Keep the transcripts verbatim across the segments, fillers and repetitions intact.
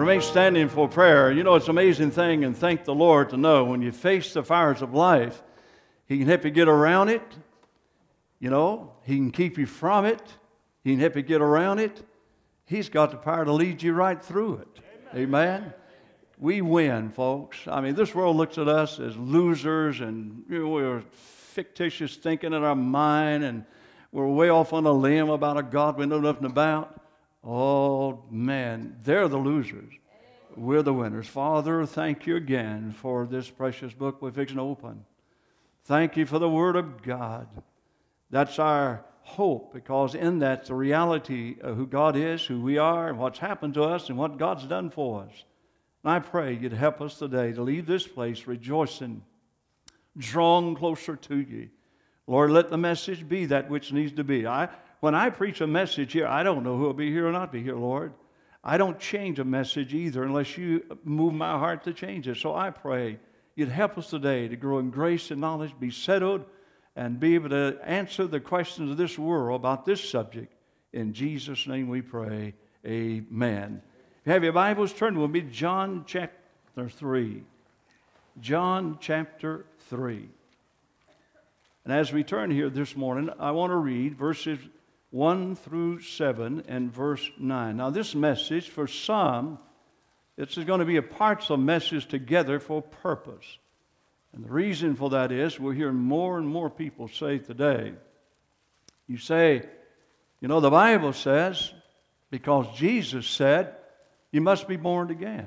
Remain standing for prayer. You know, it's an amazing thing, and thank the Lord to know when you face the fires of life, He can help you get around it. You know, He can keep you from it. He can help you get around it. He's got the power to lead you right through it. Amen. Amen. We win, folks. I mean, this world looks at us as losers, and you know, we're fictitious thinking in our mind, and we're way off on a limb about a God we know nothing about. Oh, man, they're the losers. We're the winners. Father, thank you again for this precious book we're fixing to open. Thank you for the Word of God. That's our hope, because in that, the reality of who God is, who we are, and what's happened to us, and what God's done for us. And I pray you'd help us today to leave this place rejoicing, drawn closer to you. Lord, let the message be that which needs to be. I When I preach a message here, I don't know who will be here or not be here, Lord. I don't change a message either unless you move my heart to change it. So I pray you'd help us today to grow in grace and knowledge, be settled, and be able to answer the questions of this world about this subject. In Jesus' name we pray, amen. If you have your Bibles, turn with me to John chapter three. John chapter three. And as we turn here this morning, I want to read verses one through seven and verse nine. Now this message, for some, it's going to be a parts of message together for purpose. And the reason for that is we're hearing more and more people say today, you say, you know, the Bible says, because Jesus said, you must be born again.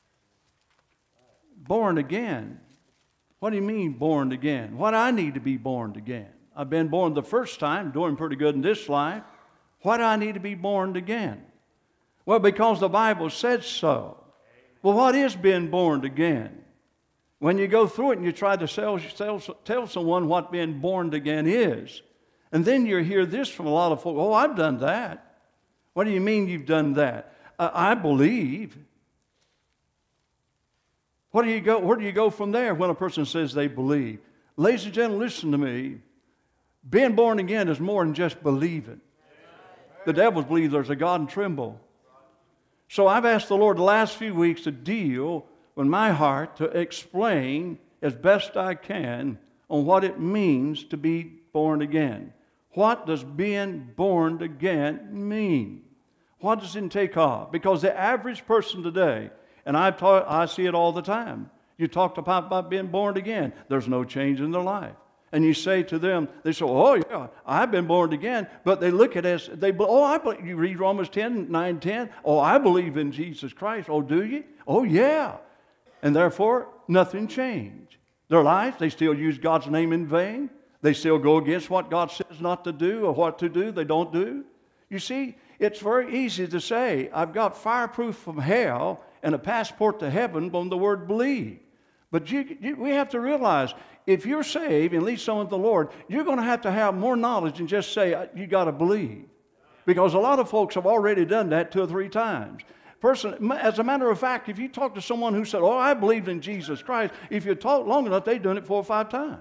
Born again. What do you mean born again? What do I need to be born again? I've been born the first time, doing pretty good in this life. Why do I need to be born again? Well, because the Bible said so. Well, what is being born again? When you go through it and you try to sell, sell, tell someone what being born again is, and then you hear this from a lot of folks, oh, I've done that. What do you mean you've done that? Uh, I believe. What do you go, where do you go from there when a person says they believe? Ladies and gentlemen, listen to me. Being born again is more than just believing. The devils believe there's a God and tremble. So I've asked the Lord the last few weeks to deal with my heart to explain as best I can on what it means to be born again. What does being born again mean? What does it take off? Because the average person today, and I've taught, I see it all the time. You talked about, about being born again. There's no change in their life. And you say to them, they say, oh, yeah, I've been born again. But they look at us, they, oh, I believe, you read Romans ten, nine, ten. Oh, I believe in Jesus Christ. Oh, do you? Oh, yeah. And therefore, nothing changed. Their life, they still use God's name in vain. They still go against what God says not to do, or what to do, they don't do. You see, it's very easy to say, I've got fireproof from hell and a passport to heaven from the word believe. But you, you, we have to realize, if you're saved and lead someone to the Lord, you're going to have to have more knowledge than just say, you got to believe. Because a lot of folks have already done that two or three times. Person, as a matter of fact, if you talk to someone who said, oh, I believed in Jesus Christ, if you talk long enough, they've done it four or five times.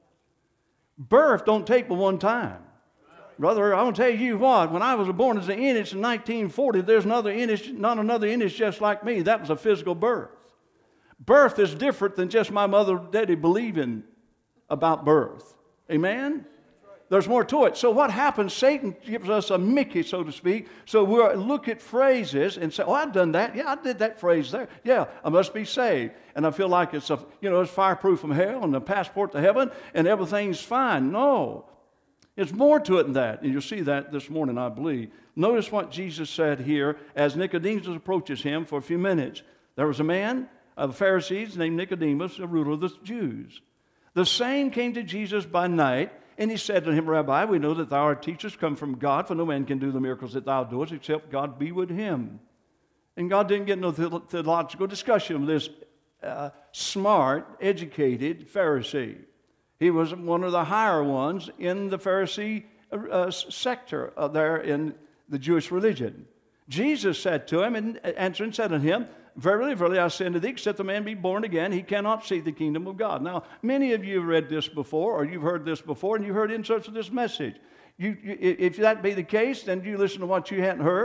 Birth don't take but one time. Brother, I want to tell you what, when I was born as an Ennish in nineteen forty, there's another Ennish, not another Ennish just like me. That was a physical birth. Birth is different than just my mother and daddy believing about birth. Amen? There's more to it. So what happens, Satan gives us a Mickey, so to speak. So we'll look at phrases and say, oh, I've done that. Yeah, I did that phrase there. Yeah, I must be saved. And I feel like it's, a, you know, it's fireproof from hell and a passport to heaven and everything's fine. No. It's more to it than that. And you'll see that this morning, I believe. Notice what Jesus said here as Nicodemus approaches him for a few minutes. There was a man of the Pharisees named Nicodemus, a ruler of the Jews. The same came to Jesus by night, and he said to him, Rabbi, we know that thou art teachers come from God, for no man can do the miracles that thou doest except God be with him. And God didn't get no theological discussion with this uh, smart, educated Pharisee. He was one of the higher ones in the Pharisee uh, sector uh, there in the Jewish religion. Jesus said to him, and answering said unto him, Verily, verily, I say unto thee, except a man be born again, he cannot see the kingdom of God. Now, many of you have read this before, or you've heard this before, and you heard inserts of this message. You, you, if that be the case, then you listen to what you hadn't heard.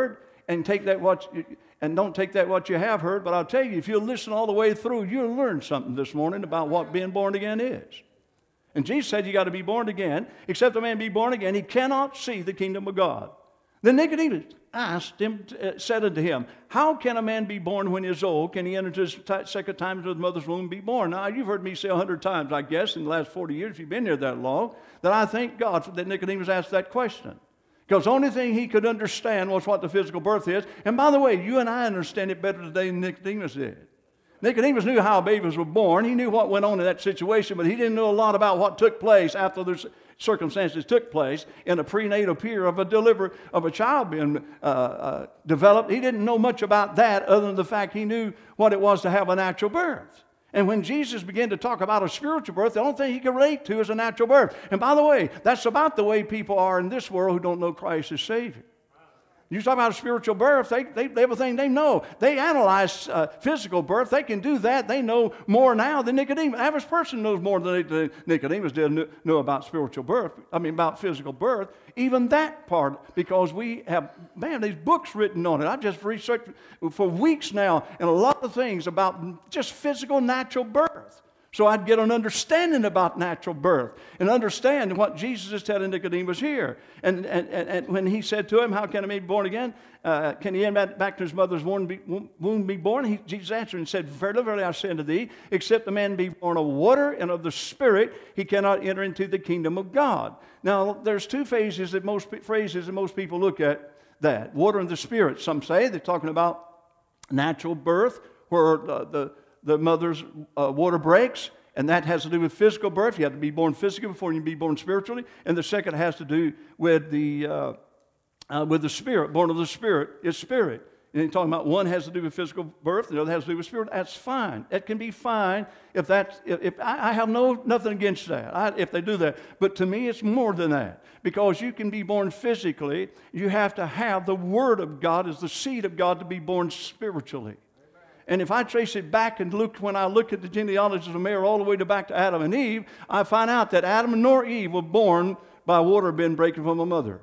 and take that what you, and don't take that what you have heard. But I'll tell you, if you'll listen all the way through, you'll learn something this morning about what being born again is. And Jesus said you got to be born again. Except a man be born again, he cannot see the kingdom of God. Then Nicodemus asked him, uh, said unto him, how can a man be born when he is old? Can he enter his t- second time into his mother's womb and be born? Now, you've heard me say a hundred times, I guess, in the last forty years, if you've been here that long, that I thank God that Nicodemus asked that question. Because the only thing he could understand was what the physical birth is. And by the way, you and I understand it better today than Nicodemus did. Nicodemus knew how babies were born. He knew what went on in that situation, but he didn't know a lot about what took place after the circumstances took place in a prenatal period of a deliver of a child being uh, uh, developed. He didn't know much about that other than the fact he knew what it was to have a natural birth. And when Jesus began to talk about a spiritual birth, the only thing he could relate to is a natural birth. And by the way, that's about the way people are in this world who don't know Christ as Savior. You talk about a spiritual birth, they, they, everything they know. They analyze uh, physical birth. They can do that. They know more now than Nicodemus. The average person knows more than they, Nicodemus did know, know about spiritual birth. I mean, about physical birth. Even that part, because we have, man, these books written on it. I've just researched for weeks now and a lot of things about just physical natural birth. So I'd get an understanding about natural birth and understand what Jesus is telling Nicodemus here. And, and, and, and when he said to him, how can a man be born again? Uh, can he enter back to his mother's womb be, womb be born? He, Jesus answered and said, verily, verily, I say unto thee, except a man be born of water and of the Spirit, he cannot enter into the kingdom of God. Now, there's two phases that most, phrases that most people look at that. Water and the Spirit. Some say they're talking about natural birth, where the, the the mother's uh, water breaks, and that has to do with physical birth. You have to be born physically before you can be born spiritually. And the second has to do with the uh, uh, with the Spirit. Born of the Spirit is spirit. And you're talking about one has to do with physical birth, the other has to do with spirit. That's fine. That can be fine if that's. If, if I, I have no nothing against that. I, if they do that, but to me, it's more than that, because you can be born physically. You have to have the Word of God as the seed of God to be born spiritually. And if I trace it back and look, when I look at the genealogies of Mary all the way to back to Adam and Eve, I find out that Adam nor Eve were born by water being breaking from a mother.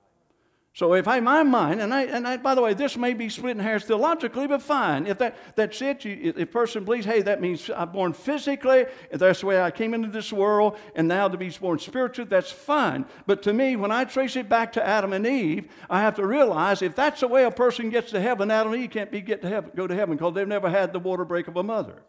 So if I, in my mind, and I, and I, by the way, this may be splitting hairs theologically, but fine. If that, that's it, you, if a person believes, hey, that means I'm born physically, if that's the way I came into this world, and now to be born spiritually, that's fine. But to me, when I trace it back to Adam and Eve, I have to realize if that's the way a person gets to heaven, Adam and Eve can't be get to heaven, go to heaven, because they've never had the water break of a mother.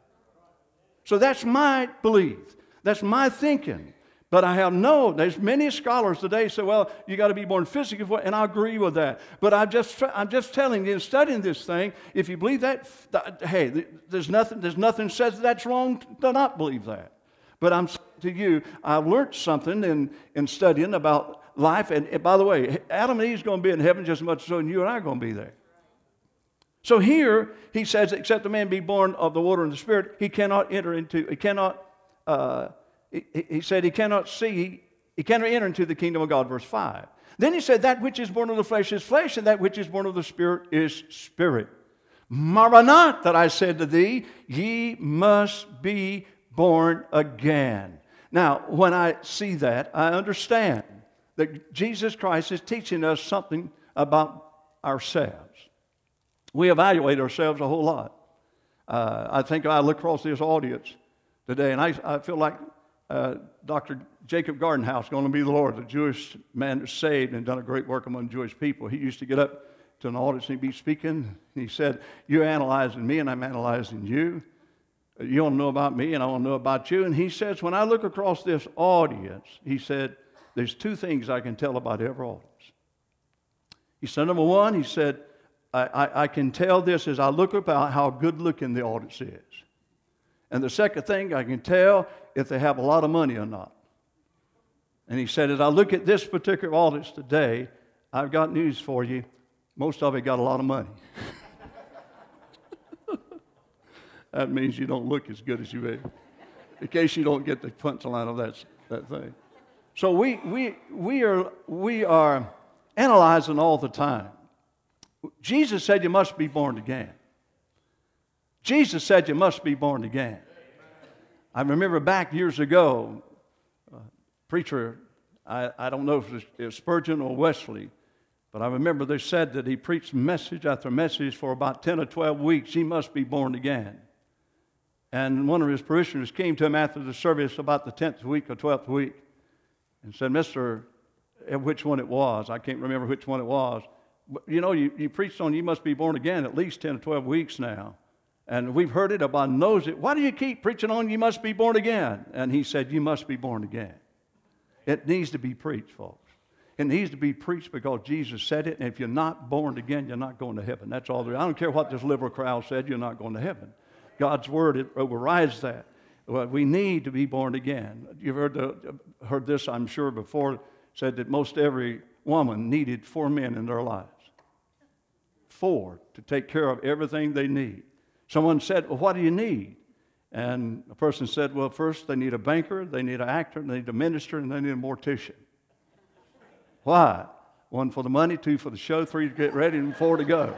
So that's my belief. That's my thinking. But I have no, there's many scholars today say, well, you got to be born physically, and I agree with that. But I'm just, I'm just telling you, in studying this thing, if you believe that, hey, there's nothing, there's nothing says that's wrong to not believe that. But I'm saying to you, I learned something in, in studying about life. And, and by the way, Adam and Eve is going to be in heaven just as much as you and I are going to be there. So here, he says, except a man be born of the water and the Spirit, he cannot enter into, he cannot, uh, He, he said he cannot see, he cannot enter into the kingdom of God, verse five. Then he said, that which is born of the flesh is flesh, and that which is born of the Spirit is spirit. Marvel not that I said to thee, ye must be born again. Now, when I see that, I understand that Jesus Christ is teaching us something about ourselves. We evaluate ourselves a whole lot. Uh, I think I look across this audience today, and I, I feel like Uh, Doctor Jacob Gardenhouse is going to be the Lord, the Jewish man that's saved and done a great work among Jewish people. He used to get up to an audience and he'd be speaking, and he said, you're analyzing me and I'm analyzing you. You want to know about me and I want to know about you. And he says, when I look across this audience, he said, there's two things I can tell about every audience. He said, number one, he said, I, I, I can tell this as I look about how good looking the audience is. And the second thing, I can tell if they have a lot of money or not. And he said, as I look at this particular audience today, I've got news for you. Most of it got a lot of money. That means you don't look as good as you are, in case you don't get the punchline of that, that thing. So we, we, we, are, we are analyzing all the time. Jesus said you must be born again. Jesus said you must be born again. I remember back years ago, a preacher, I, I don't know if it was Spurgeon or Wesley, But I remember they said that he preached message after message for about ten or twelve weeks. He must be born again. And one of his parishioners came to him after the service about the tenth week or twelfth week and said, Mister, which one it was, I can't remember which one it was, but you know, you, you preached on you must be born again at least ten or twelve weeks now. And we've heard it, everybody knows it. Why do you keep preaching on you must be born again? And he said, you must be born again. It needs to be preached, folks. It needs to be preached because Jesus said it, and if you're not born again, you're not going to heaven. That's all there is. I don't care what this liberal crowd said, you're not going to heaven. God's word, it overrides that. Well, we need to be born again. You've heard, the, heard this, I'm sure, before, said that most every woman needed four men in their lives. Four to take care of everything they need. Someone said, well, what do you need? And a person said, well, first they need a banker, they need an actor, they need a minister, and they need a mortician. Why? One for the money, two for the show, three to get ready, and four to go.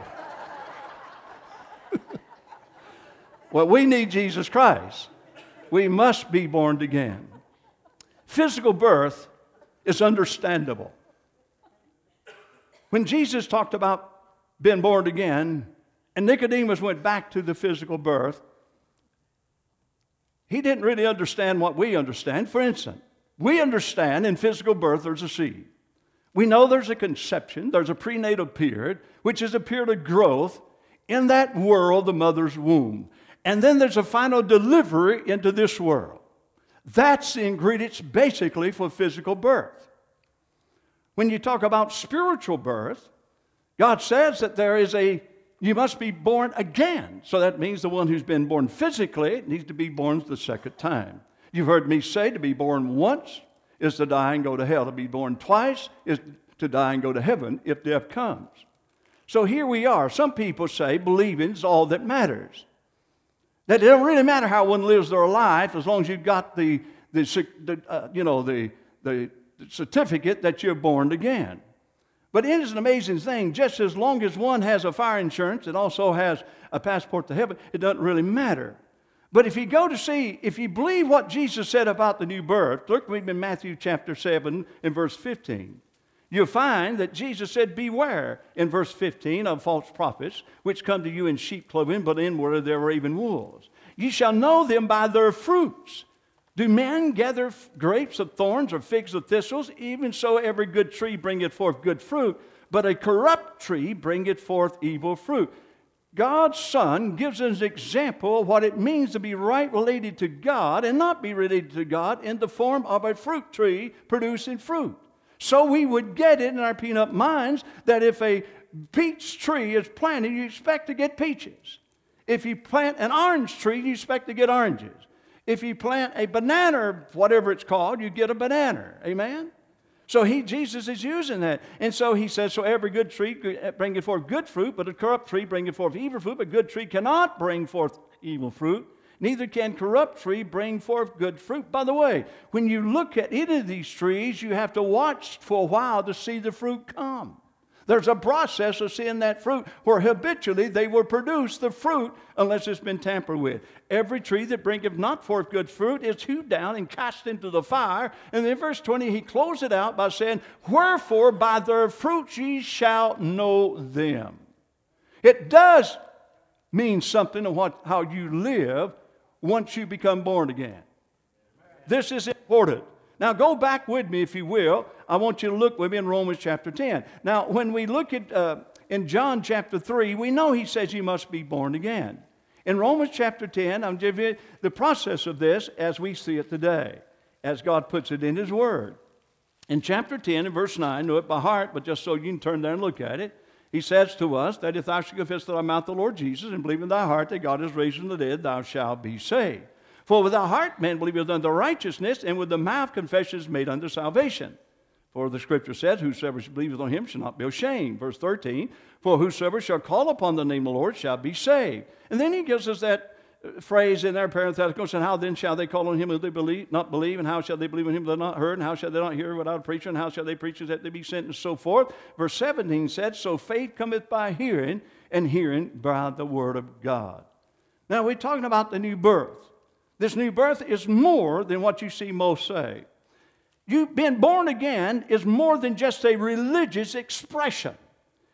Well, we need Jesus Christ. We must be born again. Physical birth is understandable. When Jesus talked about being born again, and Nicodemus went back to the physical birth, he didn't really understand what we understand. For instance, we understand in physical birth there's a seed. We know there's a conception, there's a prenatal period, which is a period of growth in that world, the mother's womb. And then there's a final delivery into this world. That's the ingredients basically for physical birth. When you talk about spiritual birth, God says that there is a, you must be born again. So that means the one who's been born physically needs to be born the second time. You've heard me say to be born once is to die and go to hell. To be born twice is to die and go to heaven if death comes. So here we are. Some people say believing is all that matters. That it don't really matter how one lives their life as long as you've got the, the, the uh, you know, the, the certificate that you're born again. But it is an amazing thing. Just as long as one has a fire insurance and also has a passport to heaven, it doesn't really matter. But if you go to see, if you believe what Jesus said about the new birth, look with me in Matthew chapter seven and verse fifteen. You'll find that Jesus said, beware, in verse fifteen, of false prophets, which come to you in sheep clothing, but inwardly they are raven wolves. You shall know them by their fruits. Do men gather grapes of thorns or figs of thistles? Even so every good tree bringeth forth good fruit, but a corrupt tree bringeth forth evil fruit. God's Son gives us an example of what it means to be right related to God and not be related to God in the form of a fruit tree producing fruit. So we would get it in our peanut minds that if a peach tree is planted, you expect to get peaches. If you plant an orange tree, you expect to get oranges. If you plant a banana, or whatever it's called, you get a banana. Amen? So he, Jesus is using that. And so he says, so every good tree bringeth forth good fruit, but a corrupt tree bringeth forth evil fruit. But a good tree cannot bring forth evil fruit. Neither can corrupt tree bring forth good fruit. By the way, when you look at any of these trees, you have to watch for a while to see the fruit come. There's a process of seeing that fruit where habitually they will produce the fruit unless it's been tampered with. Every tree that bringeth not forth good fruit is hewed down and cast into the fire. And in verse twenty, he closed it out by saying, wherefore by their fruits ye shall know them. It does mean something of what, how you live once you become born again. This is important. Now go back with me, if you will. I want you to look with me in Romans chapter ten. Now, when we look at uh, in John chapter three, we know he says you must be born again. In Romans chapter ten, I'm giving you the process of this as we see it today, as God puts it in his word. In chapter ten, in verse nine, know it by heart, but just so you can turn there and look at it, he says to us that if thou shalt confess with thy mouth the Lord Jesus and believe in thy heart that God is raised from the dead, thou shalt be saved. For with the heart man believeth unto righteousness, and with the mouth confession is made unto salvation. For the Scripture says, whosoever believeth on him shall not be ashamed. Verse thirteen, for whosoever shall call upon the name of the Lord shall be saved. And then he gives us that phrase in there, parenthetical, saying, how then shall they call on him who they believe, not believe, and how shall they believe in him that not heard, and how shall they not hear without a preacher, and how shall they preach except they be sent, and so forth. Verse seventeen said, so faith cometh by hearing, and hearing by the word of God. Now we're talking about the new birth. This new birth is more than what you see most say. You being born again is more than just a religious expression.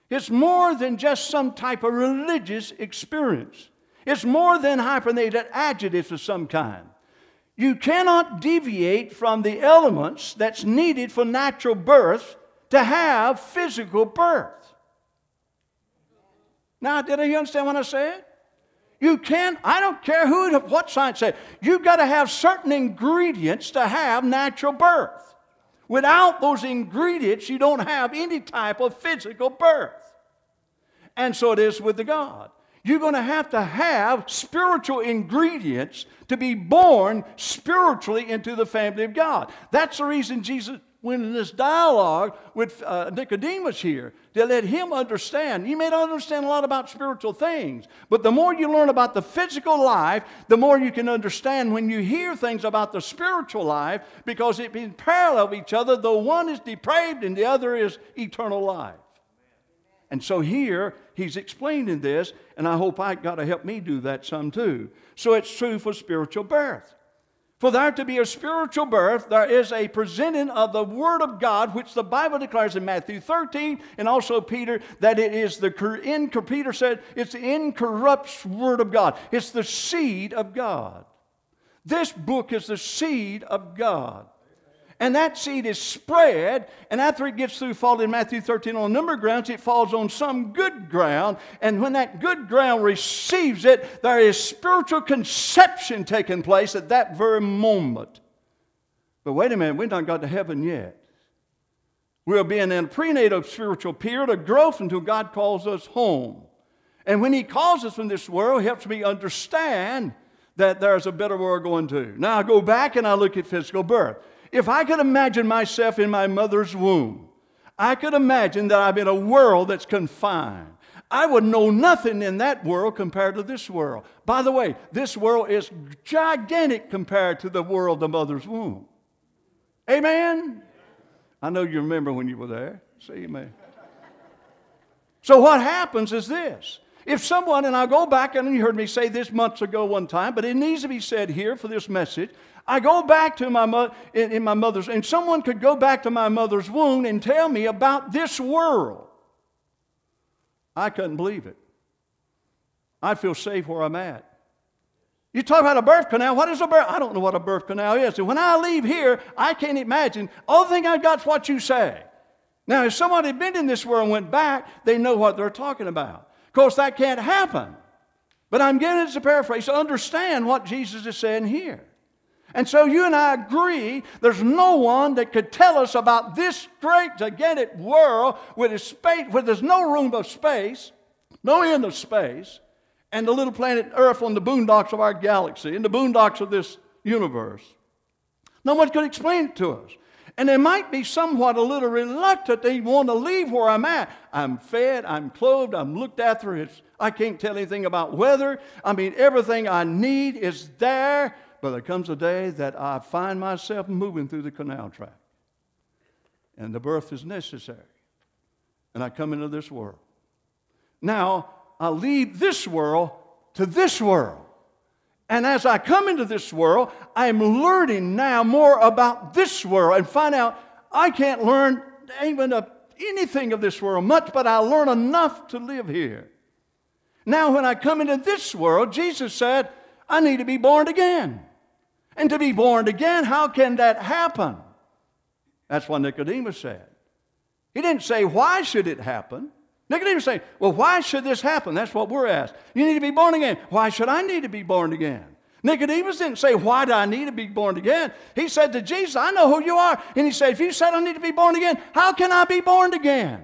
It's more than just some type of religious experience. It's more than hyphenated adjectives of some kind. You cannot deviate from the elements that's needed for natural birth to have physical birth. Now, did you understand what I said? You can't, I don't care who, what science said, you've got to have certain ingredients to have natural birth. Without those ingredients, you don't have any type of physical birth. And so it is with the God. You're going to have to have spiritual ingredients to be born spiritually into the family of God. That's the reason Jesus went in this dialogue with uh, Nicodemus here, to let him understand. You may not understand a lot about spiritual things, but the more you learn about the physical life, the more you can understand when you hear things about the spiritual life, because it being parallel of each other, though one is depraved and the other is eternal life. And so here, he's explaining this, and I hope I got to help me do that some too. So it's true for spiritual birth. For there to be a spiritual birth, there is a presenting of the Word of God, which the Bible declares in Matthew thirteen, and also Peter, that it is the, in, Peter said, it's the incorrupt Word of God. It's the seed of God. This book is the seed of God. And that seed is spread, and after it gets through falling in Matthew thirteen on a number of grounds, it falls on some good ground. And when that good ground receives it, there is spiritual conception taking place at that very moment. But wait a minute, we've not got to heaven yet. We'll be in a prenatal spiritual period of growth until God calls us home. And when He calls us from this world, He helps me understand that there's a better world going to. Now I go back and I look at physical birth. If I could imagine myself in my mother's womb, I could imagine that I'm in a world that's confined. I would know nothing in that world compared to this world. By the way, this world is gigantic compared to the world of the mother's womb. Amen? I know you remember when you were there. Say amen. So what happens is this. If someone, and I'll go back, and you heard me say this months ago one time, but it needs to be said here for this message. I go back to my mother, in, in my mother's, and someone could go back to my mother's womb and tell me about this world. I couldn't believe it. I feel safe where I'm at. You talk about a birth canal. What is a birth? I don't know what a birth canal is. And when I leave here, I can't imagine. All the thing I've got is what you say. Now, if somebody had been in this world and went back, they know what they're talking about. Of course, that can't happen. But I'm getting it to paraphrase to understand what Jesus is saying here. And so you and I agree there's no one that could tell us about this great, gigantic world with its space, where there's no room of space, no end of space, and the little planet Earth on the boondocks of our galaxy, in the boondocks of this universe. No one could explain it to us. And they might be somewhat a little reluctant. They want to leave where I'm at. I'm fed, I'm clothed, I'm looked after. It's, I can't tell anything about weather. I mean, everything I need is there. But there comes a day that I find myself moving through the canal track. And the birth is necessary. And I come into this world. Now, I leave this world to this world. And as I come into this world, I'm learning now more about this world and find out I can't learn even a, anything of this world much, but I learn enough to live here. Now, when I come into this world, Jesus said, I need to be born again. And to be born again, how can that happen? That's what Nicodemus said. He didn't say, why should it happen? Nicodemus said, well, why should this happen? That's what we're asked. You need to be born again. Why should I need to be born again? Nicodemus didn't say, why do I need to be born again? He said to Jesus, I know who you are. And he said, if you said I need to be born again, how can I be born again?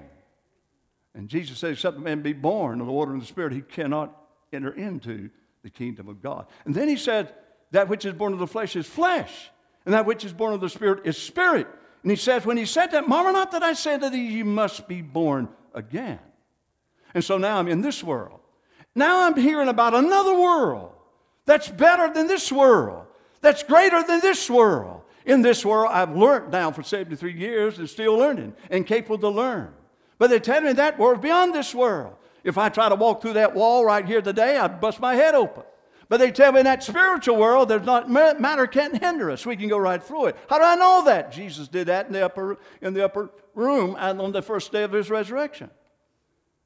And Jesus said, except a man be born of the water and the Spirit, he cannot enter into the kingdom of God. And then he said, that which is born of the flesh is flesh, and that which is born of the Spirit is spirit. And he says, when he said that, marvel not that I said to thee, you must be born again. And so now I'm in this world. Now I'm hearing about another world that's better than this world, that's greater than this world. In this world, I've learned now for seventy-three years and still learning and capable to learn. But they tell me that world is beyond this world. If I try to walk through that wall right here today, I'd bust my head open. But they tell me in that spiritual world, there's not matter can't hinder us. We can go right through it. How do I know that? Jesus did that in the upper in the upper room and on the first day of his resurrection.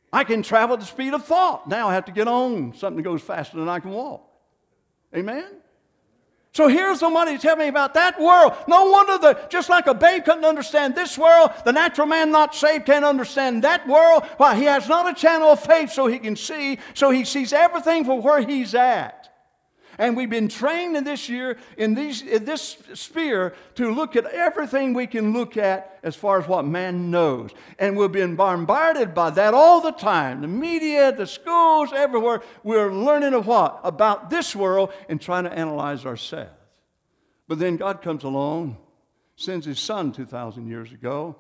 I can travel at the speed of thought. Now I have to get on something that goes faster than I can walk. Amen? So here's somebody to tell me about that world. No wonder that just like a babe couldn't understand this world, the natural man not saved can't understand that world. Why? He has not a channel of faith so he can see, so he sees everything from where he's at. And we've been trained in this year, in, these, in this sphere, to look at everything we can look at as far as what man knows. And we've been bombarded by that all the time. The media, the schools, everywhere. We're learning of what? About this world and trying to analyze ourselves. But then God comes along, sends His Son two thousand years ago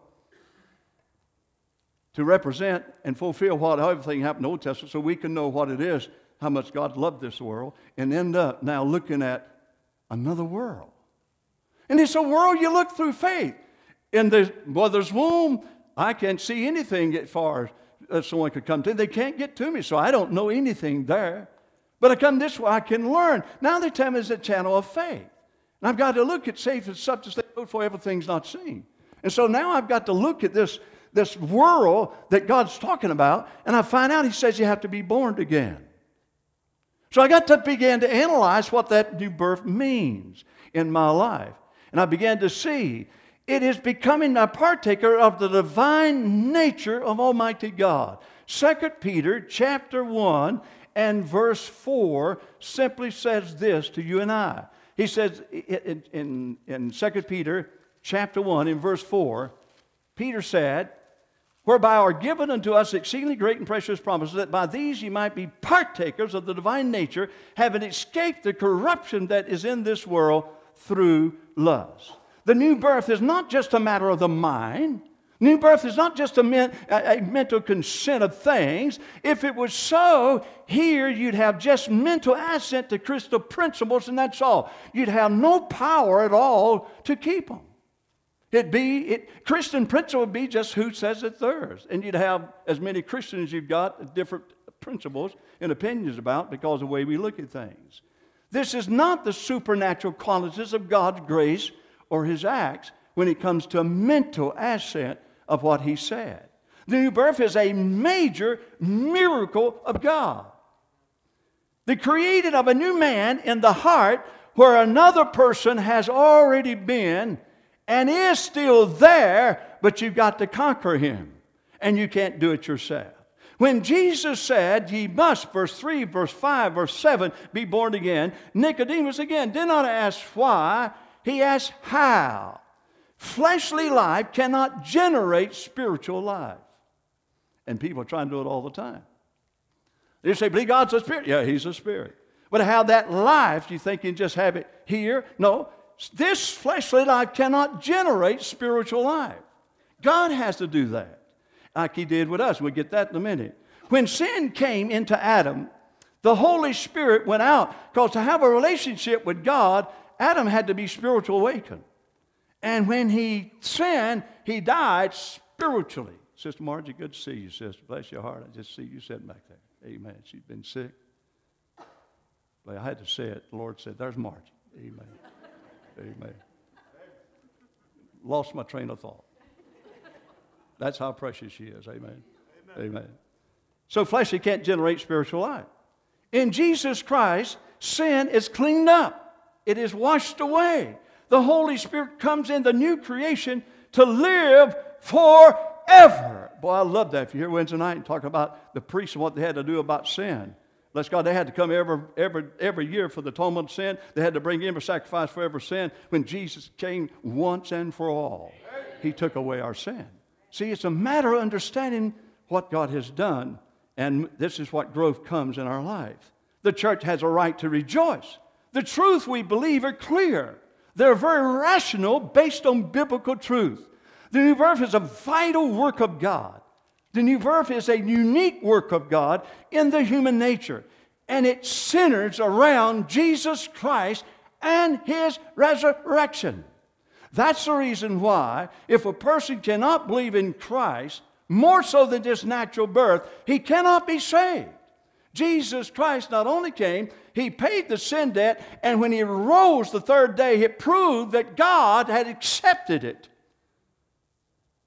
to represent and fulfill what everything happened in the Old Testament so we can know what it is, how much God loved this world, and end up now looking at another world. And it's a world you look through faith. In the mother's womb, I can't see anything as far as someone could come to. They can't get to me, so I don't know anything there. But I come this way, I can learn. Now they tell me it's a channel of faith. And I've got to look at faith as substance that goes for everything's not seen. And so now I've got to look at this, this world that God's talking about, and I find out He says you have to be born again. So I got to begin to analyze what that new birth means in my life. And I began to see it is becoming a partaker of the divine nature of Almighty God. Second Peter chapter one and verse four simply says this to you and I. He says in, in, in Second Peter chapter one in verse four, Peter said, whereby are given unto us exceedingly great and precious promises, that by these ye might be partakers of the divine nature, having escaped the corruption that is in this world through lust. The new birth is not just a matter of the mind. New birth is not just a, men, a, a mental consent of things. If it was so, here you'd have just mental assent to crystal principles, and that's all. You'd have no power at all to keep them. It'd be, it, Christian principle would be just who says it's theirs. And you'd have as many Christians as you've got different principles and opinions about because of the way we look at things. This is not the supernatural qualities of God's grace or His acts when it comes to a mental assent of what He said. The new birth is a major miracle of God. The creating of a new man in the heart where another person has already been and is still there, but you've got to conquer him. And you can't do it yourself. When Jesus said, ye must, verse three, verse five, verse seven, be born again, Nicodemus again did not ask why, he asked how. Fleshly life cannot generate spiritual life. And people are trying to do it all the time. They say, believe God's a spirit. Yeah, He's a spirit. But how that life, do you think you can just have it here? No. This fleshly life cannot generate spiritual life. God has to do that, like He did with us. We'll get that in a minute. When sin came into Adam, the Holy Spirit went out. Because to have a relationship with God, Adam had to be spiritual awakened. And when he sinned, he died spiritually. Sister Margie, good to see you, sister. Bless your heart. I just see you sitting back there. Amen. She's been sick. But I had to say it. The Lord said, there's Margie. Amen. Amen. Lost my train of thought. That's how precious she is. Amen. Amen. Amen. So fleshly can't generate spiritual life. In Jesus Christ, sin is cleaned up. It is washed away. The Holy Spirit comes in the new creation to live forever. Boy, I love that. If you're here Wednesday night and talk about the priests and what they had to do about sin. Bless God, they had to come every, every, every year for the atonement of sin. They had to bring in a sacrifice for every sin. When Jesus came once and for all, He took away our sin. See, it's a matter of understanding what God has done, and this is what growth comes in our life. The church has a right to rejoice. The truth we believe are clear. They're very rational based on biblical truth. The new birth is a vital work of God. The new birth is a unique work of God in the human nature. And it centers around Jesus Christ and His resurrection. That's the reason why, if a person cannot believe in Christ, more so than just natural birth, he cannot be saved. Jesus Christ not only came, He paid the sin debt, and when He rose the third day, it proved that God had accepted it.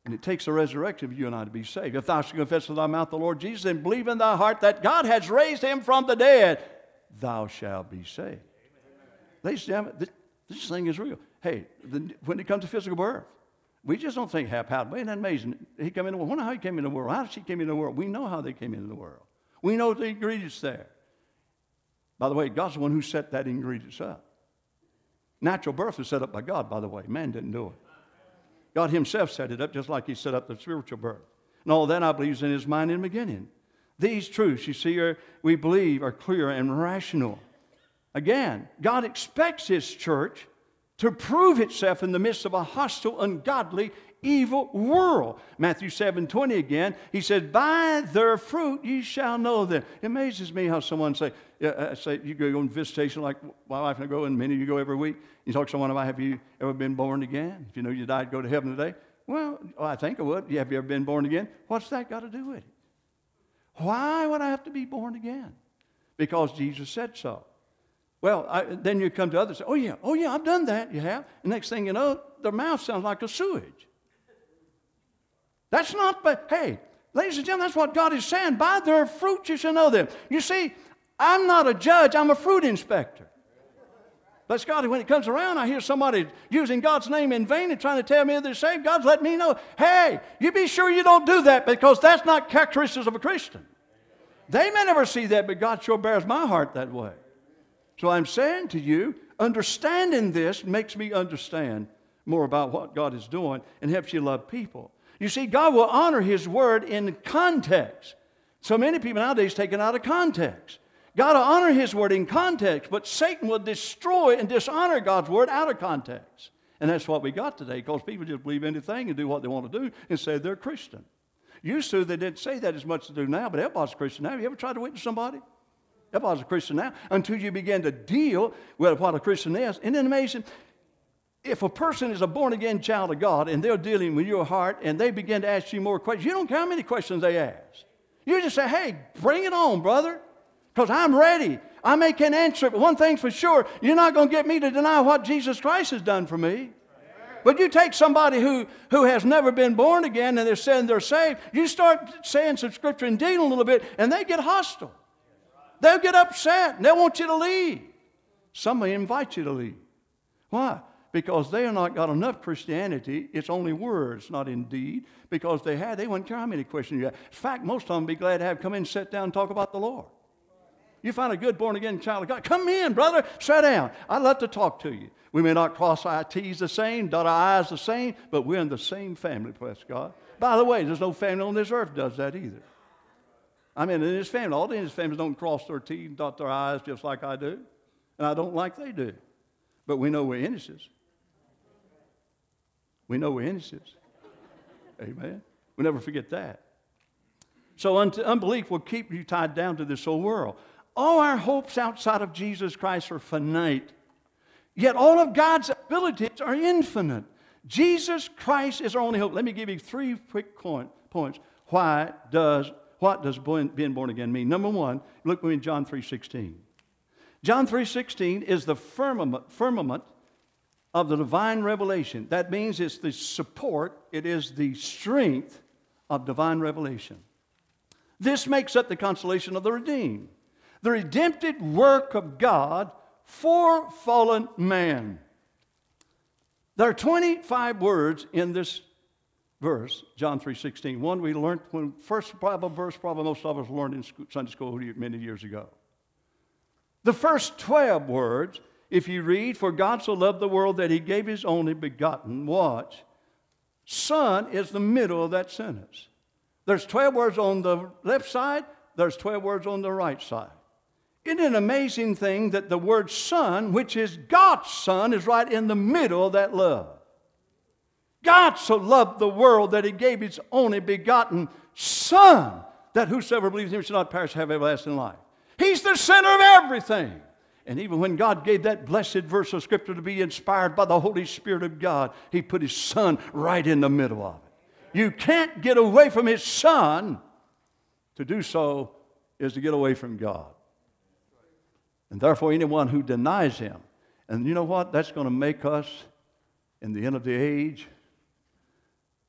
And it takes the resurrection of you and I to be saved. If thou shalt confess with thy mouth the Lord Jesus and believe in thy heart that God has raised him from the dead, thou shalt be saved. Ladies and gentlemen, this, this thing is real. Hey, the, when it comes to physical birth, we just don't think haphazardly. Isn't that amazing? He came in the world. I wonder how he came into the world. How did she came into the world? We know how they came into the world. We know the ingredients there. By the way, God's the one who set that ingredients up. Natural birth was set up by God, by the way. Man didn't do it. God himself set it up just like he set up the spiritual birth. And all that, I believe, is in his mind in the beginning. These truths, you see, are, we believe are clear and rational. Again, God expects his church to prove itself in the midst of a hostile, ungodly, evil world. Matthew seven twenty again, he said, by their fruit ye shall know them. It amazes me how someone say, uh, say you go on visitation like my wife and I go, and many of you go every week. You talk to someone about, have you ever been born again? If you know you died, go to heaven today. Well, oh, I think I would. Yeah, have you ever been born again? What's that got to do with it? Why would I have to be born again? Because Jesus said so. Well, I, then you come to others and say, oh, yeah, oh, yeah, I've done that. You have. The next thing you know, their mouth sounds like a sewage. That's not, but hey, ladies and gentlemen, that's what God is saying. By their fruit you shall know them. You see, I'm not a judge. I'm a fruit inspector. Bless God, when it comes around, I hear somebody using God's name in vain and trying to tell me they're saved. God's letting me know, hey, you be sure you don't do that because that's not characteristics of a Christian. They may never see that, but God sure bears my heart that way. So I'm saying to you, understanding this makes me understand more about what God is doing and helps you love people. You see, God will honor his word in context. So many people nowadays take it out of context. God will honor his word in context, but Satan will destroy and dishonor God's word out of context. And that's what we got today, because people just believe anything and do what they want to do and say they're Christian. Used to, they didn't say that as much as they do now, but everybody's a Christian now. Have you ever tried to witness somebody? Everybody's a Christian now until you begin to deal with what a Christian is. Isn't it amazing? If a person is a born-again child of God and they're dealing with your heart and they begin to ask you more questions, you don't care how many questions they ask. You just say, hey, bring it on, brother, because I'm ready. I may can answer it, but one thing's for sure, you're not going to get me to deny what Jesus Christ has done for me. But you take somebody who, who has never been born again and they're saying they're saved, you start saying some scripture and dealing a little bit, and they get hostile. They'll get upset, and they'll want you to leave. Some may invite you to leave. Why? Because they have not got enough Christianity. It's only words, not in deed. Because they had, they wouldn't care how many questions you had. In fact, most of them would be glad to have come in and sit down and talk about the Lord. You find a good born-again child of God, come in, brother, sit down. I'd love to talk to you. We may not cross our T's the same, dot our I's the same, but we're in the same family, bless God. By the way, there's no family on this earth does that either. I mean, in his family, all the his families don't cross their T's and dot their I's just like I do. And I don't like they do. But we know we're innocents. We know we're innocents. Amen. We never forget that. So unbelief will keep you tied down to this old world. All our hopes outside of Jesus Christ are finite. Yet all of God's abilities are infinite. Jesus Christ is our only hope. Let me give you three quick point, points. Why does, what does being born again mean? Number one, look with me in John three sixteen. John three sixteen is the firmament, firmament of the divine revelation. That means it's the support, it is the strength of divine revelation. This makes up the consolation of the redeemed. The redemptive work of God for fallen man. There are twenty-five words in this verse, John three sixteen. One we learned when first Bible verse probably most of us learned in school, Sunday school many years ago. The first twelve words, if you read, for God so loved the world that he gave his only begotten, watch, Son is the middle of that sentence. There's twelve words on the left side, there's twelve words on the right side. Isn't it an amazing thing that the word Son, which is God's Son, is right in the middle of that love? God so loved the world that he gave his only begotten Son, that whosoever believes in him shall not perish, have everlasting life. He's the center of everything. And even when God gave that blessed verse of Scripture to be inspired by the Holy Spirit of God, he put his Son right in the middle of it. You can't get away from his Son. To do so is to get away from God. And therefore, anyone who denies him, and you know what? That's going to make us, in the end of the age,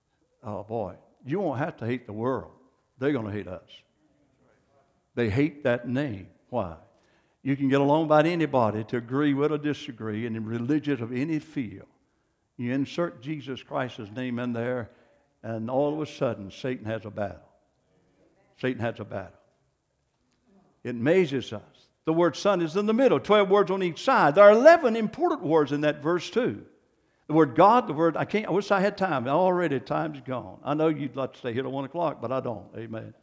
oh boy, you won't have to hate the world. They're going to hate us. They hate that name. Why? You can get along about anybody to agree with or disagree, and in religious of any field. You insert Jesus Christ's name in there, and all of a sudden, Satan has a battle. Satan has a battle. It amazes us. The word son is in the middle, twelve words on each side. There are eleven important words in that verse too. The word God, the word, I can't, I wish I had time. Already time's gone. I know you'd like to stay here till one o'clock, but I don't. Amen.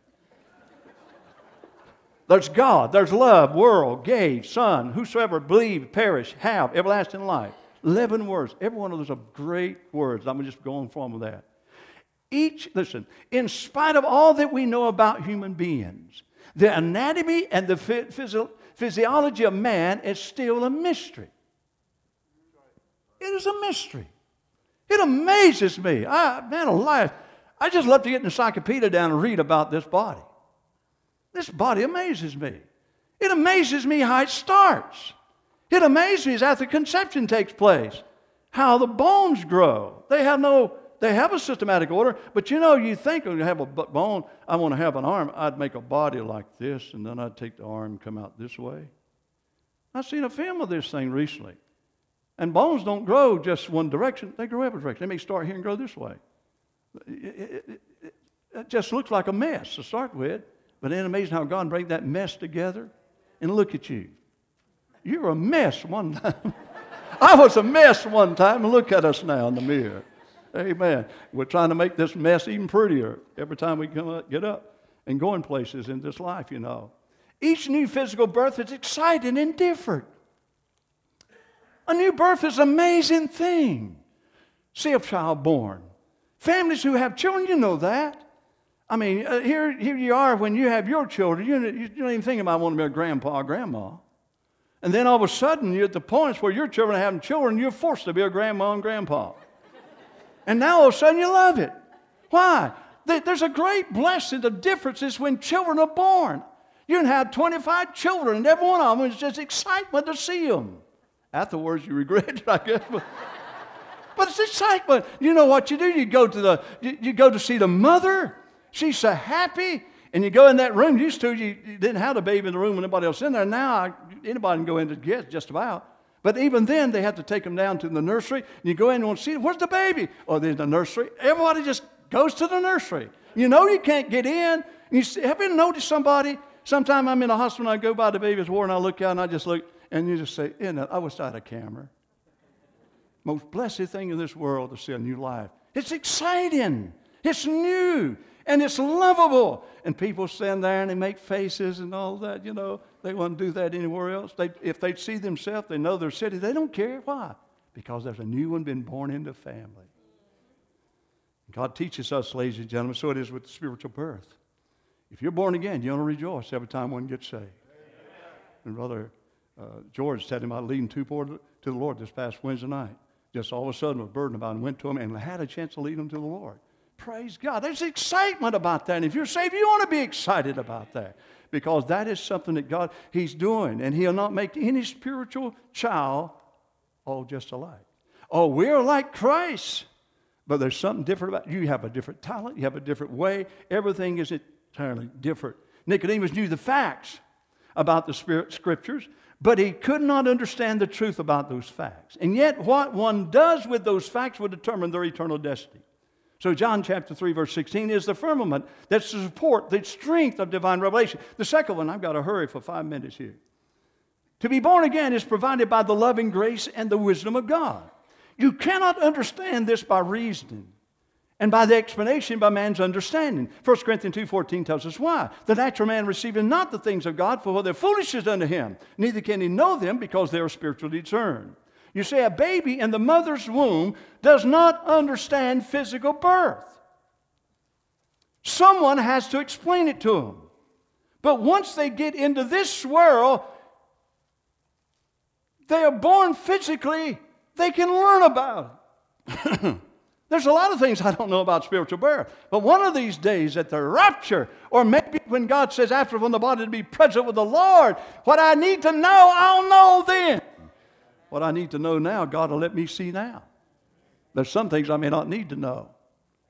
There's God, there's love, world, gave, son, whosoever believe, perish, have everlasting life. Eleven words. Every one of those are great words. I'm going to just go on from with that. Each, listen, in spite of all that we know about human beings, the anatomy and the physio- physiology of man is still a mystery. It is a mystery. It amazes me. I, man alive, I just love to get an encyclopedia down and read about this body. This body amazes me. It amazes me how it starts. It amazes me after conception takes place, how the bones grow. They have no, they have a systematic order, but you know, you think when you have a bone, I want to have an arm, I'd make a body like this, and then I'd take the arm and come out this way. I've seen a film of this thing recently. And bones don't grow just one direction. They grow every direction. They may start here and grow this way. It, it, it, it just looks like a mess to start with. But isn't it amazing how God brings that mess together? And look at you. You were a mess one time. I was a mess one time, and look at us now in the mirror. Amen. We're trying to make this mess even prettier every time we come up, get up and go in places in this life, you know. Each new physical birth is exciting and different. A new birth is an amazing thing. See a child born. Families who have children, you know that. I mean, uh, here, here you are when you have your children. You, you don't even think about wanting to be a grandpa or grandma. And then all of a sudden, you're at the point where your children are having children, you're forced to be a grandma and grandpa. And now all of a sudden you love it. Why? There's a great blessing. The difference is when children are born. You can have twenty-five children, and every one of them is just excitement to see them. Afterwards, you regret it, I guess. But, but it's excitement. You know what you do? You go to the, you, you go to see the mother. She's so happy. And you go in that room. Used to, you, you didn't have the baby in the room with nobody else in there. Now, anybody can go in to get just about. But even then, they have to take them down to the nursery. And you go in and want to see, where's the baby? Oh, there's the nursery. Everybody just goes to the nursery. You know you can't get in. You see, have you noticed somebody? Sometime I'm in the hospital and I go by the baby's ward and I look out and I just look. And you just say, isn't it? I wish I had a camera. Most blessed thing in this world to see a new life. It's exciting. It's new. And it's lovable. And people stand there and they make faces and all that, you know. They wouldn't do that anywhere else. They, if they see themselves, they know their city. They don't care. Why? Because there's a new one been born into family. God teaches us, ladies and gentlemen, so it is with the spiritual birth. If you're born again, you ought to rejoice every time one gets saved. Amen. And Brother uh, George said him about leading two poor to the Lord this past Wednesday night. Just all of a sudden, a burden about him went to him and had a chance to lead him to the Lord. Praise God. There's excitement about that. And if you're saved, you ought to be excited about that. Because that is something that God, He's doing. And He'll not make any spiritual child all just alike. Oh, we're like Christ. But there's something different about you. You have a different talent. You have a different way. Everything is entirely different. Nicodemus knew the facts about the Spirit Scriptures, but he could not understand the truth about those facts. And yet what one does with those facts will determine their eternal destiny. So John chapter three, verse sixteen is the firmament that's to support the strength of divine revelation. The second one, I've got to hurry for five minutes here. To be born again is provided by the loving grace and the wisdom of God. You cannot understand this by reasoning and by the explanation by man's understanding. First Corinthians two fourteen tells us why. The natural man receiveth not the things of God, for they're foolishness unto him. Neither can he know them, because they are spiritually discerned. You see, a baby in the mother's womb does not understand physical birth. Someone has to explain it to them. But once they get into this world, they are born physically, they can learn about it. There's a lot of things I don't know about spiritual birth. But one of these days at the rapture, or maybe when God says after from the body to be present with the Lord, what I need to know, I'll know then. What I need to know now, God will let me see now. There's some things I may not need to know.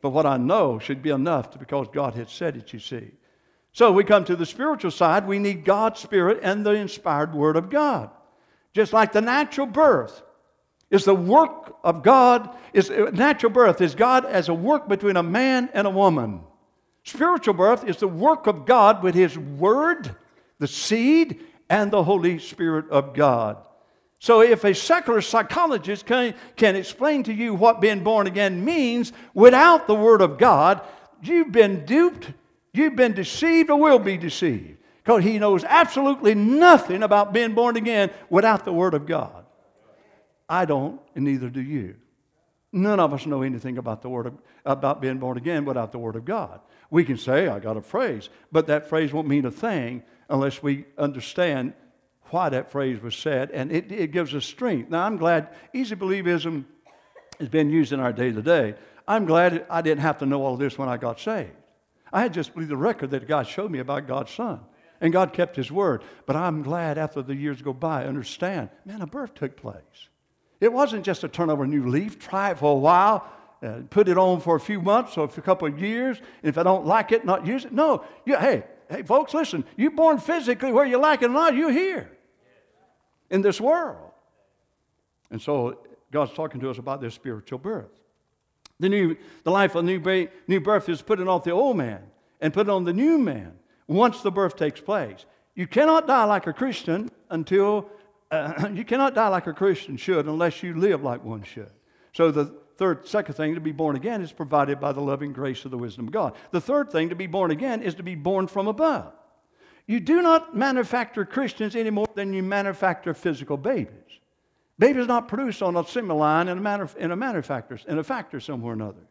But what I know should be enough to, because God had said it, you see. So we come to the spiritual side. We need God's Spirit and the inspired Word of God. Just like the natural birth is the work of God. Is natural birth is God as a work between a man and a woman. Spiritual birth is the work of God with His Word, the seed, and the Holy Spirit of God. So if a secular psychologist can, can explain to you what being born again means without the Word of God, you've been duped, you've been deceived, or will be deceived. Because he knows absolutely nothing about being born again without the Word of God. I don't, and neither do you. None of us know anything about the Word of, about being born again without the Word of God. We can say, I got a phrase, but that phrase won't mean a thing unless we understand why that phrase was said, and it, it gives us strength. Now, I'm glad easy believism has been used in our day to day. I'm glad I didn't have to know all this when I got saved. I had just believed the record that God showed me about God's Son, and God kept His Word. But I'm glad after the years go by, I understand, man, a birth took place. It wasn't just to turn over a new leaf, try it for a while, uh, put it on for a few months or for a couple of years, and if I don't like it, not use it. No, you, hey, hey, folks, listen, you're born physically, whether you like it or not, you're here in this world. And so God's talking to us about this spiritual birth. The new, the life of the new, ba- new birth is putting off the old man and putting on the new man once the birth takes place. You cannot die like a Christian until, uh, you cannot die like a Christian should unless you live like one should. So the third, second thing to be born again is provided by the loving grace of the wisdom of God. The third thing to be born again is to be born from above. You do not manufacture Christians any more than you manufacture physical babies. Babies are not produced on a assembly line in a, manuf- in a manufacturer, in a factory somewhere or another.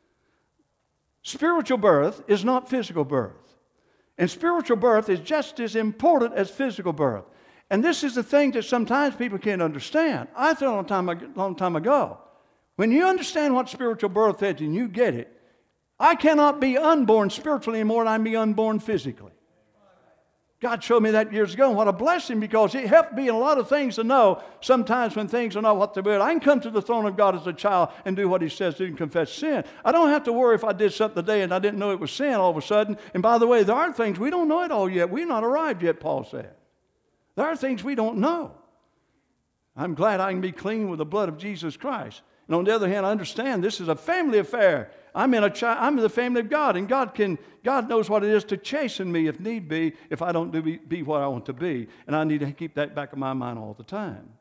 Spiritual birth is not physical birth. And spiritual birth is just as important as physical birth. And this is the thing that sometimes people can't understand. I thought a long time, a long time ago, when you understand what spiritual birth is and you get it, I cannot be unborn spiritually anymore than I can be unborn physically. God showed me that years ago, and what a blessing, because it helped me in a lot of things to know sometimes when things are not what they're doing. I can come to the throne of God as a child and do what He says to and confess sin. I don't have to worry if I did something today and I didn't know it was sin all of a sudden. And by the way, there are things we don't know it all yet. We're not arrived yet, Paul said. There are things we don't know. I'm glad I can be clean with the blood of Jesus Christ. And on the other hand, I understand this is a family affair. I'm in a chi- I'm in the family of God, and God can God knows what it is to chasten me if need be, if I don't do be, be what I want to be, and I need to keep that back in my mind all the time.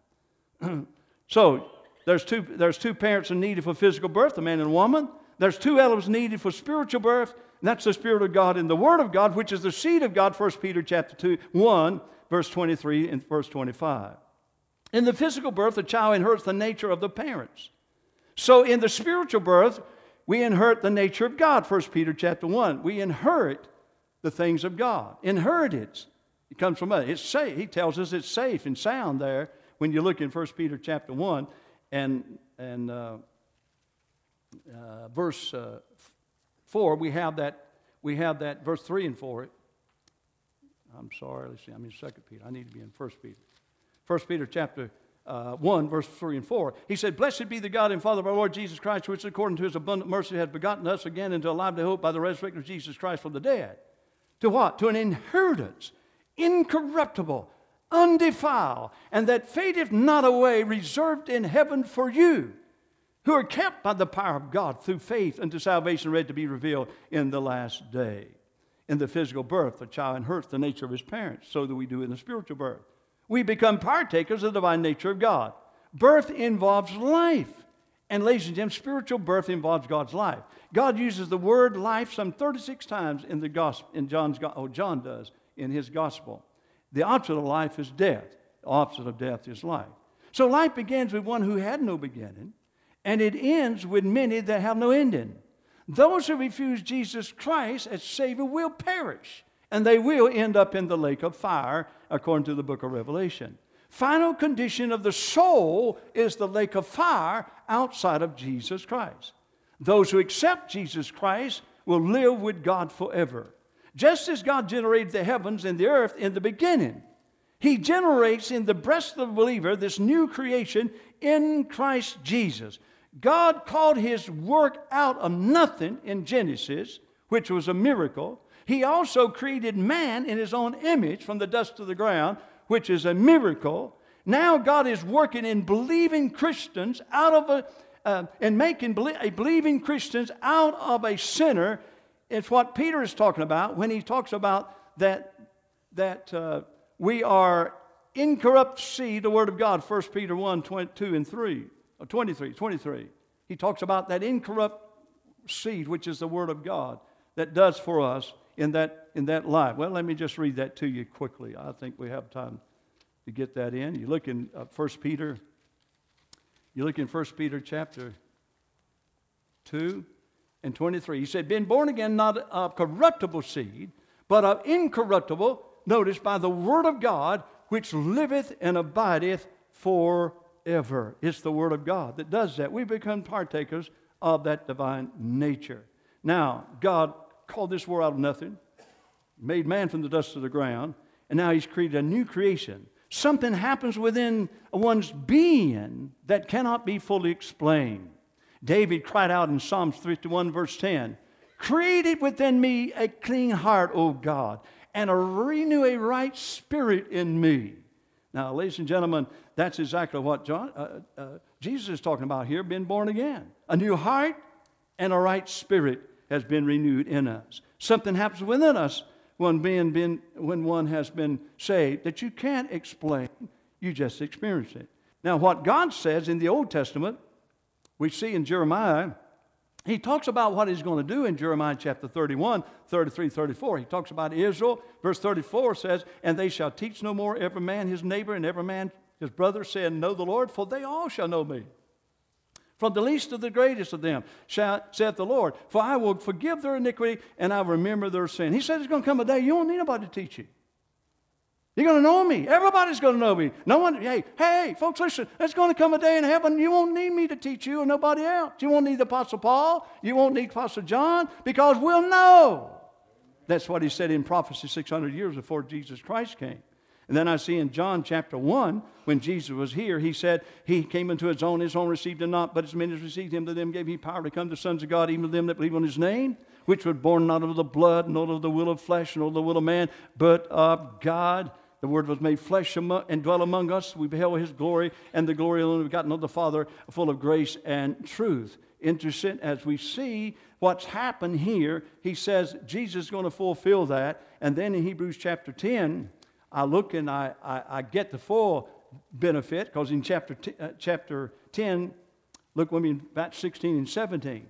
So there's two there's two parents needed for physical birth, a man and a woman. There's two elements needed for spiritual birth, and that's the Spirit of God and the Word of God, which is the seed of God. First Peter chapter two, one, verse twenty-three and verse twenty-five. In the physical birth, the child inherits the nature of the parents. So in the spiritual birth, we inherit the nature of God. First Peter chapter one. We inherit the things of God. Inheritance. It comes from us. It's safe. He tells us it's safe and sound there when you look in First Peter chapter one and, and uh, uh, verse uh, four. We have that. We have that verse three and four. I'm sorry. Let's see. I'm in Second Peter. I need to be in First Peter. First Peter chapter Uh, one, verse three and four. He said, "Blessed be the God and Father of our Lord Jesus Christ, which according to His abundant mercy has begotten us again into a lively hope by the resurrection of Jesus Christ from the dead." To what? To an inheritance, incorruptible, undefiled, and that fadeth not away, reserved in heaven for you, who are kept by the power of God through faith unto salvation ready to be revealed in the last day. In the physical birth, the child inherits the nature of his parents, so that we do in the spiritual birth. We become partakers of the divine nature of God. Birth involves life. And ladies and gentlemen, spiritual birth involves God's life. God uses the word life some thirty-six times in the gospel, in John's, oh, John does in his gospel. The opposite of life is death. The opposite of death is life. So life begins with one who had no beginning, and it ends with many that have no ending. Those who refuse Jesus Christ as Savior will perish, and they will end up in the lake of fire, according to the book of Revelation. Final condition of the soul is the lake of fire outside of Jesus Christ. Those who accept Jesus Christ will live with God forever. Just as God generated the heavens and the earth in the beginning, He generates in the breast of the believer this new creation in Christ Jesus. God called His work out of nothing in Genesis, which was a miracle. He also created man in His own image from the dust of the ground, which is a miracle. Now God is working in believing Christians out of a, uh, and making a believing Christians out of a sinner. It's what Peter is talking about when he talks about that, that uh, we are incorrupt seed, the Word of God, First Peter one, twenty-two and three, or twenty-three, twenty-three. He talks about that incorrupt seed, which is the Word of God, that does for us in that, in that life. Well, let me just read that to you quickly. I think we have time to get that in. You look in uh, First Peter, you look in First Peter chapter two and twenty-three. He said, being born again, not of corruptible seed, but of incorruptible, notice, by the Word of God, which liveth and abideth forever. It's the Word of God that does that. We become partakers of that divine nature. Now, God called this world out of nothing, made man from the dust of the ground, and now He's created a new creation. Something happens within one's being that cannot be fully explained. David cried out in Psalms fifty-one, verse ten, create within me a clean heart, O God, and a renew a right spirit in me. Now, ladies and gentlemen, that's exactly what John, uh, uh, Jesus is talking about here, being born again. A new heart and a right spirit has been renewed in us. Something happens within us when, being, been, when one has been saved that you can't explain. You just experience it. Now, what God says in the Old Testament, we see in Jeremiah, He talks about what He's going to do in Jeremiah chapter thirty-one, thirty-three, thirty-four. He talks about Israel. Verse thirty-four says, and they shall teach no more every man his neighbor and every man his brother, saying, know the Lord, for they all shall know me. From the least to the greatest of them, shall, saith the Lord, for I will forgive their iniquity and I will remember their sin. He said there's going to come a day you don't need nobody to teach you. You're going to know me. Everybody's going to know me. No one, hey, hey, folks, listen, there's going to come a day in heaven you won't need me to teach you or nobody else. You won't need the Apostle Paul. You won't need Apostle John, because we'll know. That's what he said in prophecy six hundred years before Jesus Christ came. And then I see in John chapter one, when Jesus was here, He said, He came into His own, His own received Him not, but as many as received Him, to them gave He power to come the sons of God, even to them that believe on His name, which were born not of the blood, nor of the will of flesh, nor of the will of man, but of God. The Word was made flesh and dwelt among us. We beheld His glory, and the glory of the only begotten of the Father, full of grace and truth. Interesting, as we see what's happened here, he says Jesus is going to fulfill that. And then in Hebrews chapter ten, I look and I, I, I get the full benefit, because in chapter, t- uh, chapter ten, look with me in about sixteen and seventeen.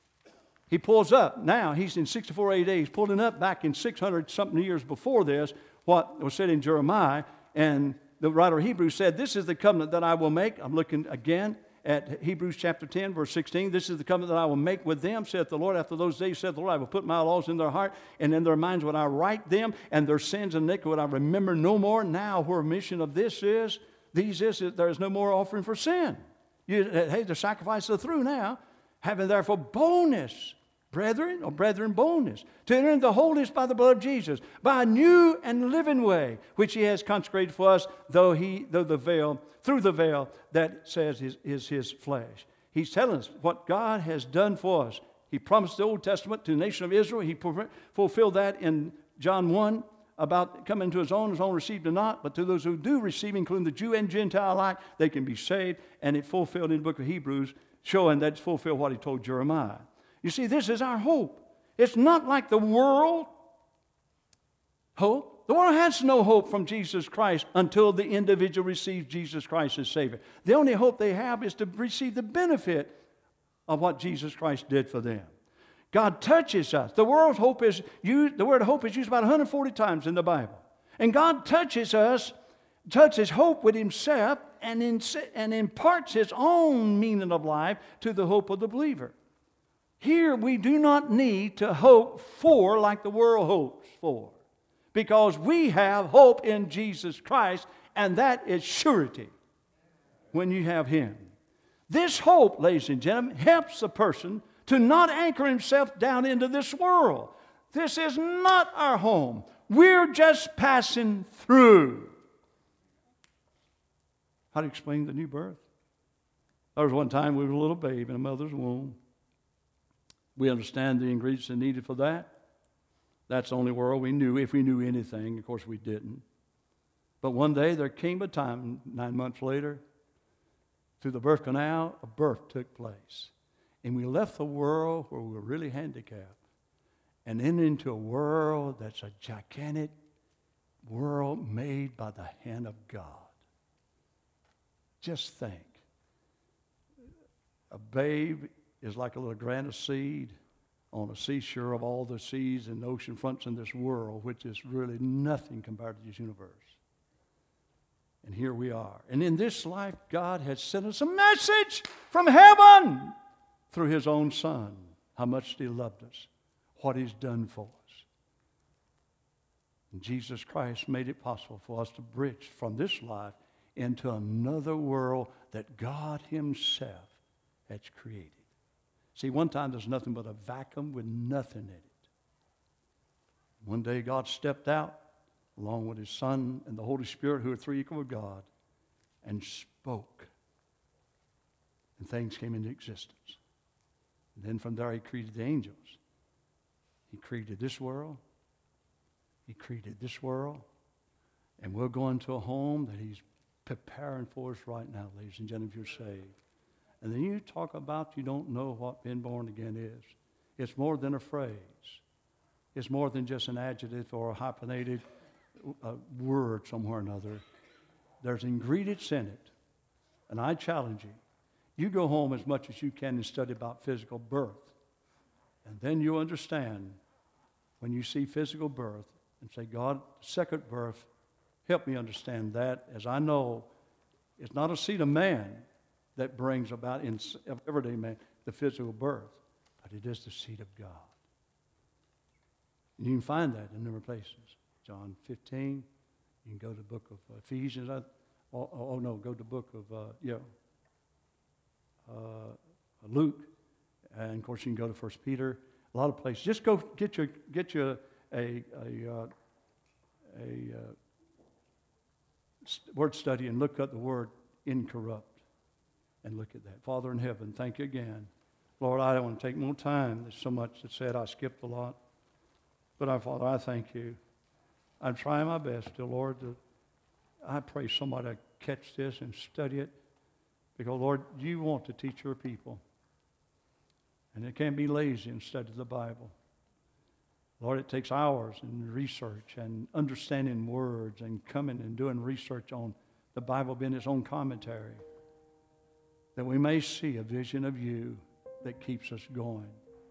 He pulls up. Now, he's in sixty-four A D. He's pulling up back in six hundred something years before this, what was said in Jeremiah. And the writer of Hebrews said, this is the covenant that I will make. I'm looking again at Hebrews chapter ten, verse sixteen. This is the covenant that I will make with them, saith the Lord. After those days, saith the Lord, I will put my laws in their heart, and in their minds would I write them, and their sins and iniquity would I remember no more. Now, where remission of this is, these is, there is no more offering for sin. You, hey, the sacrifices are through now. Having therefore boldness, brethren, or brethren boldness, to enter into the holiest by the blood of Jesus, by a new and living way, which He has consecrated for us, though He, though the veil, through the veil that says is, is His flesh. He's telling us what God has done for us. He promised the Old Testament to the nation of Israel. He fulfilled that in John one, about coming to His own, His own received Him not, but to those who do receive, including the Jew and Gentile alike, they can be saved. And it fulfilled in the book of Hebrews, showing that it's fulfilled what He told Jeremiah. You see, this is our hope. It's not like the world hope. The world has no hope from Jesus Christ until the individual receives Jesus Christ as Savior. The only hope they have is to receive the benefit of what Jesus Christ did for them. God touches us. The world's hope is used, the word hope is used about one hundred forty times in the Bible. And God touches us, touches hope with Himself, and, in, and imparts His own meaning of life to the hope of the believer. Here we do not need to hope for like the world hopes for, because we have hope in Jesus Christ, and that is surety when you have Him. This hope, ladies and gentlemen, helps a person to not anchor himself down into this world. This is not our home. We're just passing through. How to explain the new birth? There was one time we were a little babe in a mother's womb. We understand the ingredients that needed for that. That's the only world we knew, if we knew anything. Of course, we didn't. But one day there came a time, nine months later, through the birth canal, a birth took place. And we left the world where we were really handicapped and then into a world that's a gigantic world made by the hand of God. Just think. A babe is like a little grain of seed on a seashore of all the seas and ocean fronts in this world, which is really nothing compared to this universe. And here we are. And in this life, God has sent us a message from heaven through His own Son, how much He loved us, what He's done for us. And Jesus Christ made it possible for us to bridge from this life into another world that God Himself has created. See, one time there's nothing but a vacuum with nothing in it. One day God stepped out along with His Son and the Holy Spirit, who are three equal with God, and spoke. And things came into existence. And then from there He created the angels. He created this world. He created this world. And we're going to a home that He's preparing for us right now, ladies and gentlemen, if you're saved. And then you talk about you don't know what being born again is. It's more than a phrase. It's more than just an adjective or a hyphenated uh, word somewhere or another. There's ingredients in it. And I challenge you. You go home as much as you can and study about physical birth. And then you understand when you see physical birth and say, God, second birth, help me understand that, as I know it's not a seed of man that brings about in everyday man the physical birth, but it is the seed of God. And you can find that in numerous places. John fifteen, you can go to the book of Ephesians. Oh, oh, oh no, go to the book of, uh, yeah, uh, Luke. And, of course, you can go to First Peter. A lot of places. Just go get your, get your a, a, uh, a uh, word study and look up the word incorrupt. And look at that. Father in heaven, thank you again. Lord, I don't want to take more time. There's so much that said. I skipped a lot. But, our Father, I thank you. I'm trying my best, dear Lord. To, I pray somebody catch this and study it. Because, Lord, you want to teach your people. And it can't be lazy and study the Bible. Lord, it takes hours and research and understanding words and coming and doing research on the Bible being its own commentary. That we may see a vision of you that keeps us going.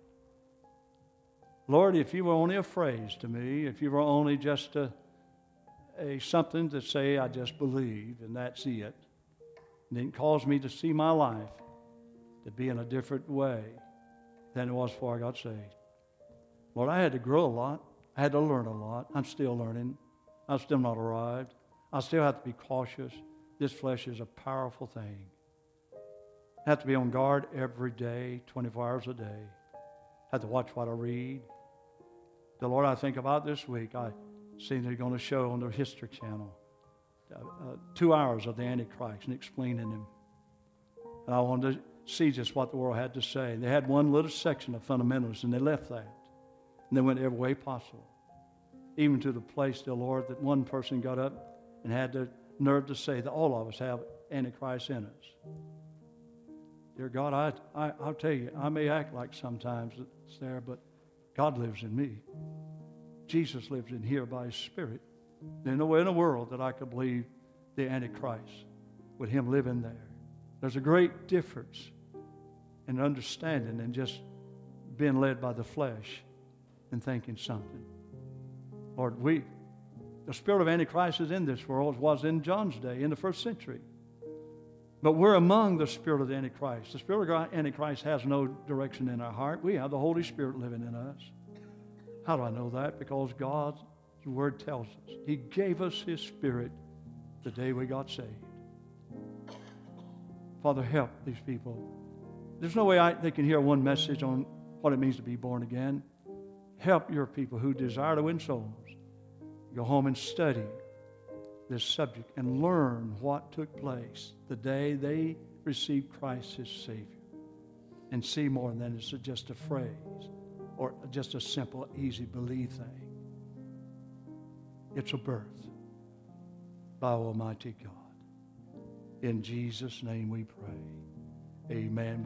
Lord, if you were only a phrase to me, if you were only just a, a something to say, I just believe, and that's it, and it caused me to see my life to be in a different way than it was before I got saved. Lord, I had to grow a lot. I had to learn a lot. I'm still learning. I'm still not arrived. I still have to be cautious. This flesh is a powerful thing. I have to be on guard every day, twenty-four hours a day. I have to watch what I read. The Lord, I think about this week, I see they're going to show on the History Channel uh, uh, two hours of the Antichrist and explaining him. And I wanted to see just what the world had to say. They had one little section of fundamentals, and they left that. And they went every way possible. Even to the place, dear Lord, that one person got up and had the nerve to say that all of us have Antichrist in us. Dear God, I, I, I'll tell you, I may act like sometimes it's there, but God lives in me. Jesus lives in here by His Spirit. There's no way in the world that I could believe the Antichrist with Him living there. There's a great difference in understanding and just being led by the flesh and thinking something. Lord, we, the spirit of Antichrist is in this world, as was in John's day, in the first century. But we're among the spirit of the Antichrist. The spirit of Antichrist has no direction in our heart. We have the Holy Spirit living in us. How do I know that? Because God's Word tells us. He gave us His Spirit the day we got saved. Father, help these people. There's no way I, they can hear one message on what it means to be born again. Help your people who desire to win souls. Go home and study this subject and learn what took place the day they receive Christ as Savior and see more than it's just a phrase or just a simple, easy believe thing. It's a birth by Almighty God. In Jesus' name we pray. Amen.